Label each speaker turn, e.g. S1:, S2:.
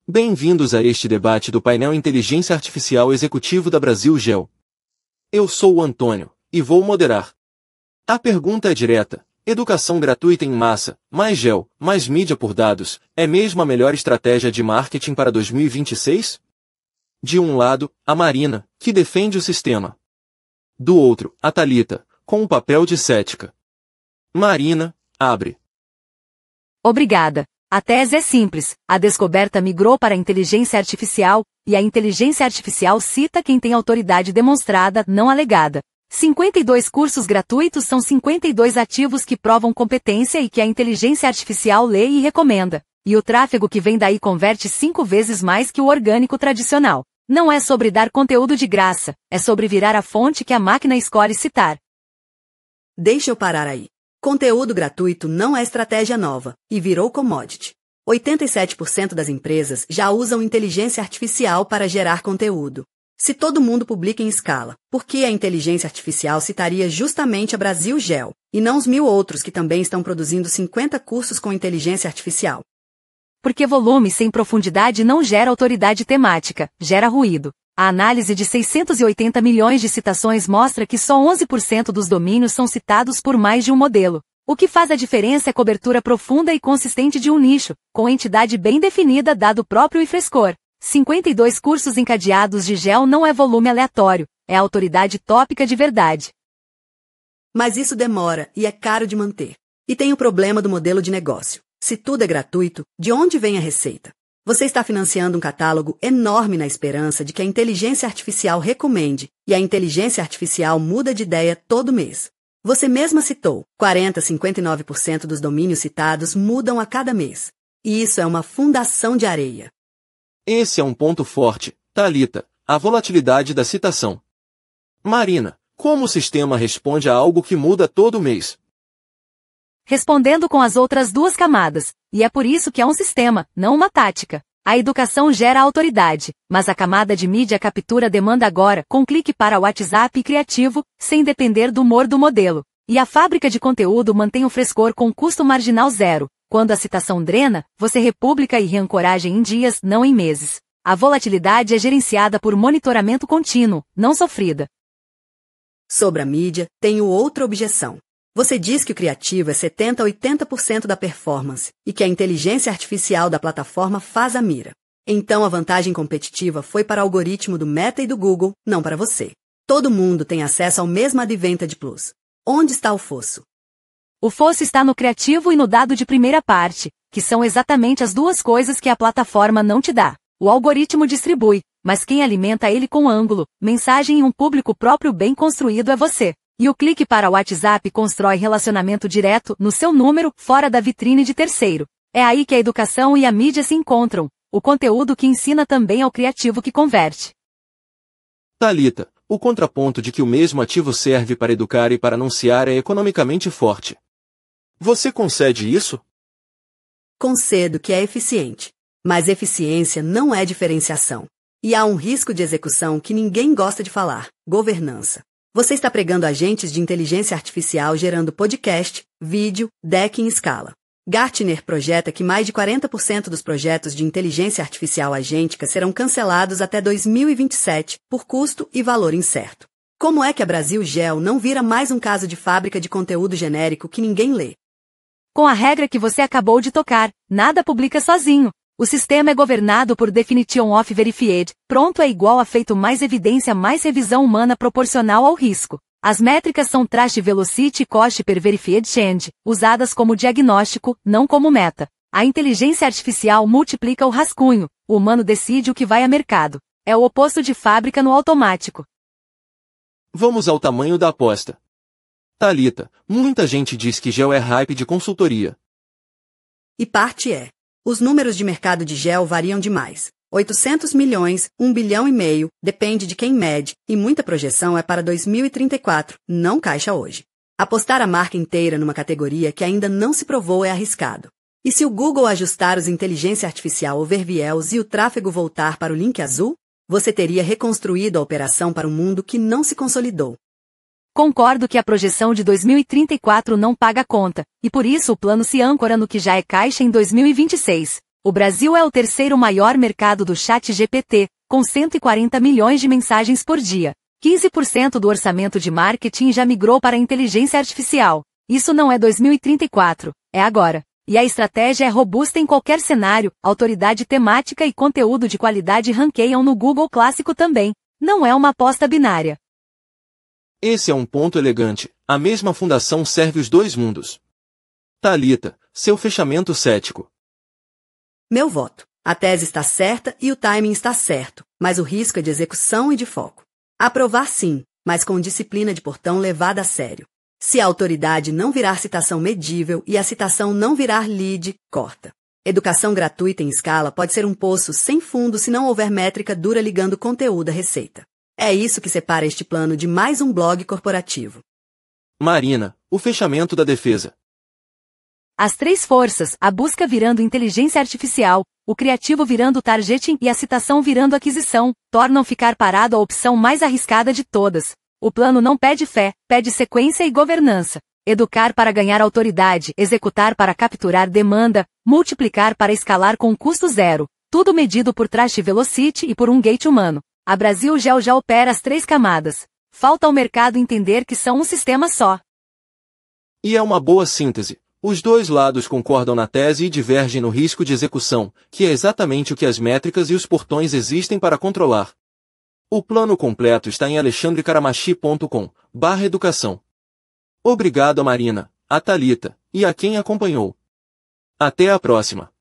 S1: Bem-vindos a este debate do painel Inteligência Artificial Executivo da Brasil Gel. Eu sou o Antônio, e vou moderar. A pergunta é direta: educação gratuita em massa, mais gel, mais mídia por dados, é mesmo a melhor estratégia de marketing para 2026? De um lado, a Marina, que defende o sistema. Do outro, a Thalita, com o papel de cética. Marina, abre.
S2: Obrigada. A tese é simples: a descoberta migrou para a inteligência artificial, e a inteligência artificial cita quem tem autoridade demonstrada, não alegada. 52 cursos gratuitos são 52 ativos que provam competência e que a inteligência artificial lê e recomenda. E o tráfego que vem daí converte 5 vezes mais que o orgânico tradicional. Não é sobre dar conteúdo de graça, é sobre virar a fonte que a máquina escolhe citar.
S3: Deixa eu parar aí. Conteúdo gratuito não é estratégia nova, e virou commodity. 87% das empresas já usam inteligência artificial para gerar conteúdo. Se todo mundo publica em escala, por que a inteligência artificial citaria justamente a Brasil Gel, e não os 1000 outros que também estão produzindo 50 cursos com inteligência artificial?
S2: Porque volume sem profundidade não gera autoridade temática, gera ruído. A análise de 680 milhões de citações mostra que só 11% dos domínios são citados por mais de um modelo. O que faz a diferença é a cobertura profunda e consistente de um nicho, com entidade bem definida dado o próprio e frescor. 52 cursos encadeados de gel não é volume aleatório, é autoridade tópica de verdade.
S3: Mas isso demora e é caro de manter. E tem o problema do modelo de negócio. Se tudo é gratuito, de onde vem a receita? Você está financiando um catálogo enorme na esperança de que a inteligência artificial recomende, e a inteligência artificial muda de ideia todo mês. Você mesma citou, 40-59% dos domínios citados mudam a cada mês. E isso é uma fundação de areia.
S1: Esse é um ponto forte, Thalita, a volatilidade da citação. Marina, como o sistema responde a algo que muda todo mês?
S2: Respondendo com as outras duas camadas, e é por isso que é um sistema, não uma tática. A educação gera autoridade, mas a camada de mídia captura a demanda agora, com clique para WhatsApp e criativo, sem depender do humor do modelo. E a fábrica de conteúdo mantém o frescor com custo marginal zero. Quando a citação drena, você republica e reancoragem em dias, não em meses. A volatilidade é gerenciada por monitoramento contínuo, não sofrida.
S3: Sobre a mídia, tenho outra objeção. Você diz que o criativo é 70-80% da performance e que a inteligência artificial da plataforma faz a mira. Então a vantagem competitiva foi para o algoritmo do Meta e do Google, não para você. Todo mundo tem acesso ao mesmo Advantage Plus. Onde está o fosso?
S2: O fosso está no criativo e no dado de primeira parte, que são exatamente as duas coisas que a plataforma não te dá. O algoritmo distribui, mas quem alimenta ele com ângulo, mensagem e um público próprio bem construído é você. E o clique para o WhatsApp constrói relacionamento direto, no seu número, fora da vitrine de terceiro. É aí que a educação e a mídia se encontram. O conteúdo que ensina também é o criativo que converte.
S1: Thalita, o contraponto de que o mesmo ativo serve para educar e para anunciar é economicamente forte. Você concede isso?
S3: Concedo que é eficiente. Mas eficiência não é diferenciação. E há um risco de execução que ninguém gosta de falar: governança. Você está pregando agentes de inteligência artificial gerando podcast, vídeo, deck em escala. Gartner projeta que mais de 40% dos projetos de inteligência artificial agêntica serão cancelados até 2027, por custo e valor incerto. Como é que a Brasil Gel não vira mais um caso de fábrica de conteúdo genérico que ninguém lê?
S2: Com a regra que você acabou de tocar, nada publica sozinho. O sistema é governado por Definition of Verified, pronto é igual a feito mais evidência mais revisão humana proporcional ao risco. As métricas são Trash Velocity e Cost per Verified Change, usadas como diagnóstico, não como meta. A inteligência artificial multiplica o rascunho, o humano decide o que vai a mercado. É o oposto de fábrica no automático.
S1: Vamos ao tamanho da aposta. Thalita, muita gente diz que gel é hype de consultoria.
S3: E parte é. Os números de mercado de gel variam demais. 800 milhões, 1 bilhão e meio, depende de quem mede, e muita projeção é para 2034, não caixa hoje. Apostar a marca inteira numa categoria que ainda não se provou é arriscado. E se o Google ajustar os inteligência artificial overviews e o tráfego voltar para o link azul, você teria reconstruído a operação para um mundo que não se consolidou.
S2: Concordo que a projeção de 2034 não paga a conta, e por isso o plano se âncora no que já é caixa em 2026. O Brasil é o terceiro maior mercado do ChatGPT, com 140 milhões de mensagens por dia. 15% do orçamento de marketing já migrou para a inteligência artificial. Isso não é 2034, é agora. E a estratégia é robusta em qualquer cenário, autoridade temática e conteúdo de qualidade ranqueiam no Google Clássico também. Não é uma aposta binária.
S1: Esse é um ponto elegante. A mesma fundação serve os dois mundos. Thalita, seu fechamento cético.
S3: Meu voto. A tese está certa e o timing está certo, mas o risco é de execução e de foco. Aprovar sim, mas com disciplina de portão levada a sério. Se a autoridade não virar citação medível e a citação não virar lead, corta. Educação gratuita em escala pode ser um poço sem fundo se não houver métrica dura ligando conteúdo à receita. É isso que separa este plano de mais um blog corporativo.
S1: Marina, o fechamento da defesa.
S2: As três forças, a busca virando inteligência artificial, o criativo virando targeting e a citação virando aquisição, tornam ficar parado a opção mais arriscada de todas. O plano não pede fé, pede sequência e governança. Educar para ganhar autoridade, executar para capturar demanda, multiplicar para escalar com custo zero. Tudo medido por Trust Velocity e por um gate humano. A Brasil Gel já opera as três camadas. Falta ao mercado entender que são um sistema só.
S1: E é uma boa síntese. Os dois lados concordam na tese e divergem no risco de execução, que é exatamente o que as métricas e os portões existem para controlar. O plano completo está em alexandrecaramachi.com/educação. Obrigado a Marina, a Thalita, e a quem acompanhou. Até a próxima.